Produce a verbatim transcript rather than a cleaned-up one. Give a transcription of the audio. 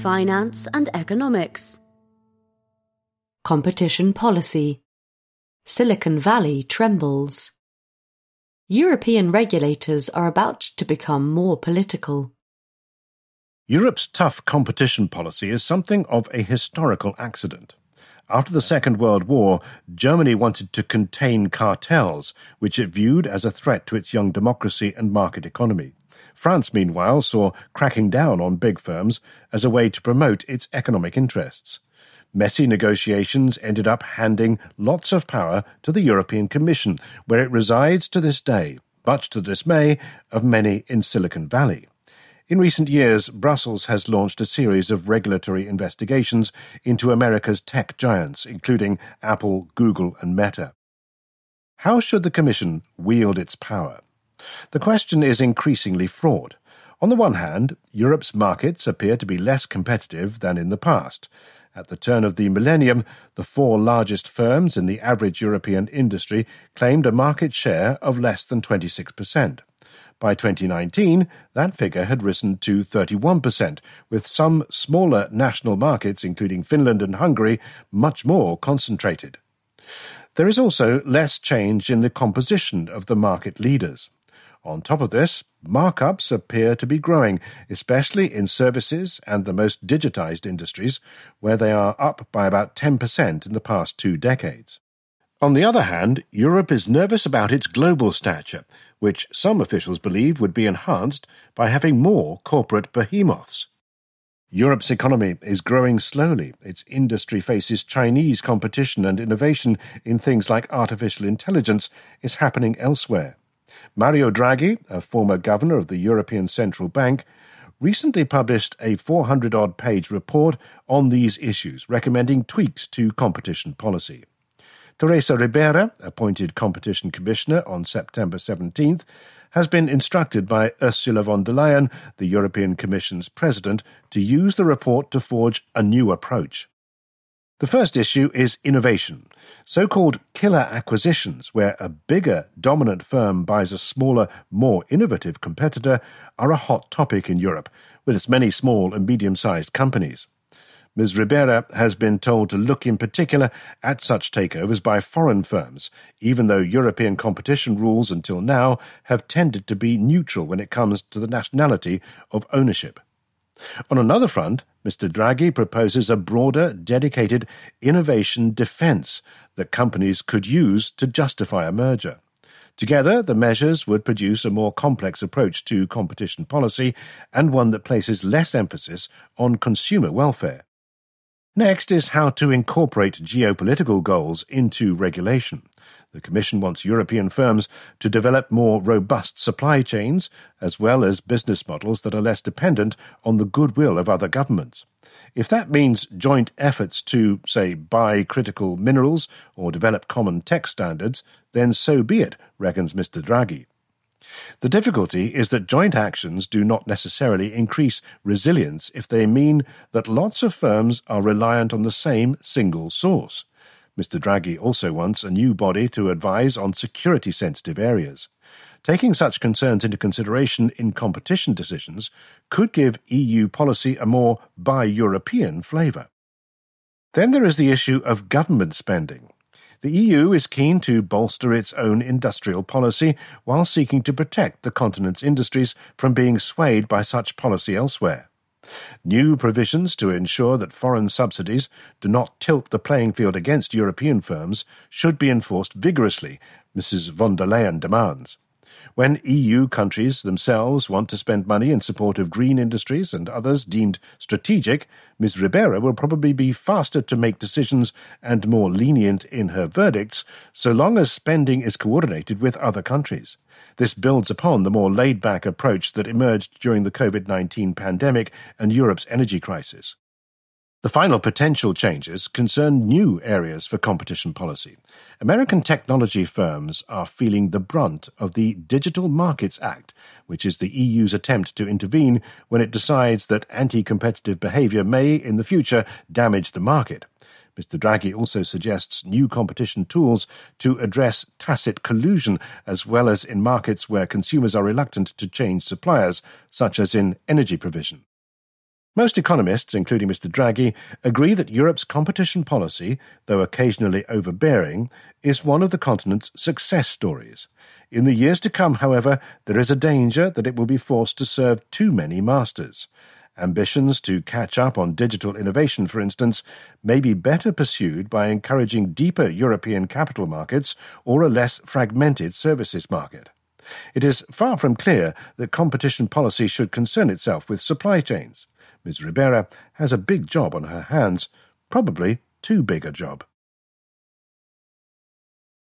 finance and economics. Competition policy. Silicon Valley trembles. European regulators are about to become more political. Europe's tough competition policy is something of a historical accident. After the Second World War, Germany wanted to contain cartels, which it viewed as a threat to its young democracy and market economy. France, meanwhile, saw cracking down on big firms as a way to promote its economic interests. Messy negotiations ended up handing lots of power to the European Commission, where it resides to this day, much to the dismay of many in Silicon Valley. In recent years, Brussels has launched a series of regulatory investigations into America's tech giants, including Apple, Google, and Meta. How should the Commission wield its power? The question is increasingly fraught. On the one hand, Europe's markets appear to be less competitive than in the past. At the turn of the millennium, the four largest firms in the average European industry claimed a market share of less than twenty-six percent. By twenty nineteen, that figure had risen to thirty-one percent, with some smaller national markets, including Finland and Hungary, much more concentrated. There is also less change in the composition of the market leaders. On top of this, markups appear to be growing, especially in services and the most digitized industries, where they are up by about ten percent in the past two decades. On the other hand, Europe is nervous about its global stature, which some officials believe would be enhanced by having more corporate behemoths. Europe's economy is growing slowly. Its industry faces Chinese competition, and innovation in things like artificial intelligence is happening elsewhere. Mario Draghi, a former governor of the European Central Bank, recently published a four hundred odd page report on these issues, recommending tweaks to competition policy. Teresa Ribera, appointed Competition Commissioner on September seventeenth, has been instructed by Ursula von der Leyen, the European Commission's president, to use the report to forge a new approach. The first issue is innovation. So-called killer acquisitions, where a bigger, dominant firm buys a smaller, more innovative competitor, are a hot topic in Europe, with its many small and medium-sized companies. Miz Ribera has been told to look in particular at such takeovers by foreign firms, even though European competition rules until now have tended to be neutral when it comes to the nationality of ownership. On another front, Mister Draghi proposes a broader, dedicated innovation defence that companies could use to justify a merger. Together, the measures would produce a more complex approach to competition policy and one that places less emphasis on consumer welfare. Next is how to incorporate geopolitical goals into regulation. The Commission wants European firms to develop more robust supply chains, as well as business models that are less dependent on the goodwill of other governments. If that means joint efforts to, say, buy critical minerals or develop common tech standards, then so be it, reckons Mister Draghi. The difficulty is that joint actions do not necessarily increase resilience if they mean that lots of firms are reliant on the same single source. Mister Draghi also wants a new body to advise on security-sensitive areas. Taking such concerns into consideration in competition decisions could give E U policy a more bi-European flavour. Then there is the issue of government spending. The E U is keen to bolster its own industrial policy while seeking to protect the continent's industries from being swayed by such policy elsewhere. New provisions to ensure that foreign subsidies do not tilt the playing field against European firms should be enforced vigorously, Missus von der Leyen demands. When E U countries themselves want to spend money in support of green industries and others deemed strategic, Miz Ribera will probably be faster to make decisions and more lenient in her verdicts, so long as spending is coordinated with other countries. This builds upon the more laid-back approach that emerged during the COVID nineteen pandemic and Europe's energy crisis. The final potential changes concern new areas for competition policy. American technology firms are feeling the brunt of the Digital Markets Act, which is the E U's attempt to intervene when it decides that anti-competitive behaviour may, in the future, damage the market. Mister Draghi also suggests new competition tools to address tacit collusion, as well as in markets where consumers are reluctant to change suppliers, such as in energy provision. Most economists, including Mister Draghi, agree that Europe's competition policy, though occasionally overbearing, is one of the continent's success stories. In the years to come, however, there is a danger that it will be forced to serve too many masters. Ambitions to catch up on digital innovation, for instance, may be better pursued by encouraging deeper European capital markets or a less fragmented services market. It is far from clear that competition policy should concern itself with supply chains. Miz Ribera has a big job on her hands, probably too big a job.